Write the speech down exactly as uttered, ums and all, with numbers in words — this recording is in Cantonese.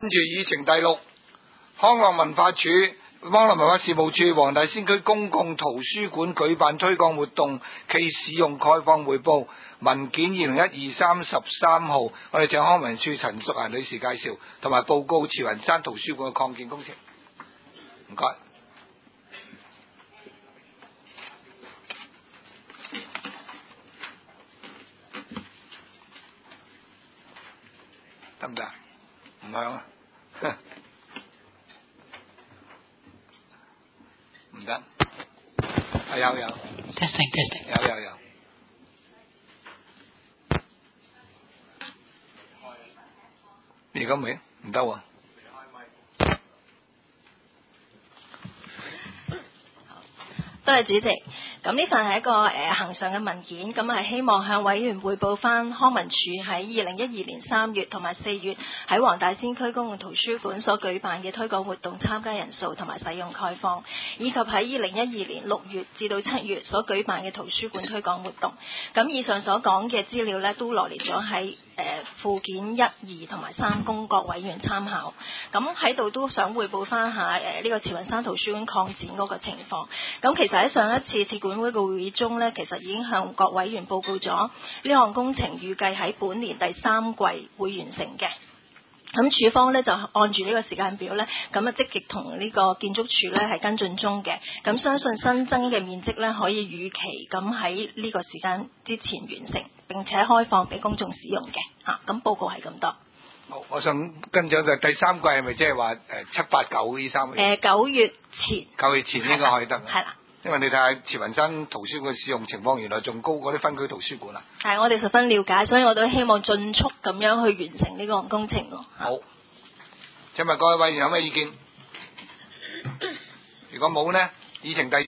跟住議程第六，康樂文化處、康樂文化事務處黃大仙區公共圖書館舉辦推廣活動暨使用概況匯報文件二零一二三十三號，我哋請康文署陳淑嫻女士介紹，同埋報告慈雲山圖書館嘅擴建工程。唔該。得唔得？唔響啊？唔得。啊有有。 testing testing。 有有有。而家未？唔得喎。 多謝主席。咁呢份係一個誒恆常嘅文件，咁係希望向委員匯報翻康文署喺二零一二年三月同埋四月喺黃大仙區公共圖書館所舉辦嘅推廣活動參加人數同埋使用概況，以及喺二零一二年六月至到七月所舉辦嘅圖書館推廣活動。咁以上所講嘅資料呢，都羅列咗喺誒附件一、二同埋三供各委員參考。咁喺度都想匯報翻下誒呢個慈雲山圖書館擴展嗰個情況。咁其實喺上一次設管會嘅會議中呢，其實已經向各委員報告咗呢項工程預計喺本年第三季會完成嘅。咁署方呢，就按住呢個時間表呢，咁啊積極同呢個建築署呢係跟進中嘅。咁相信新增嘅面積呢，可以預期咁喺呢個時間之前完成，並且開放俾公眾使用嘅。嚇，咁報告係咁多。 好，我想跟咗就第三季係咪即係話誒七八九呢三個月？ 誒九月前。 九月前應該可以得。 係啦。 因為你睇下慈雲山圖書館使用情況，原來仲高過啲分區圖書館啊！ 係，我哋十分了解，所以我都希望盡速咁樣去完成呢個工程咯。 好，請問各位委員有咩意見？如果冇呢，議程第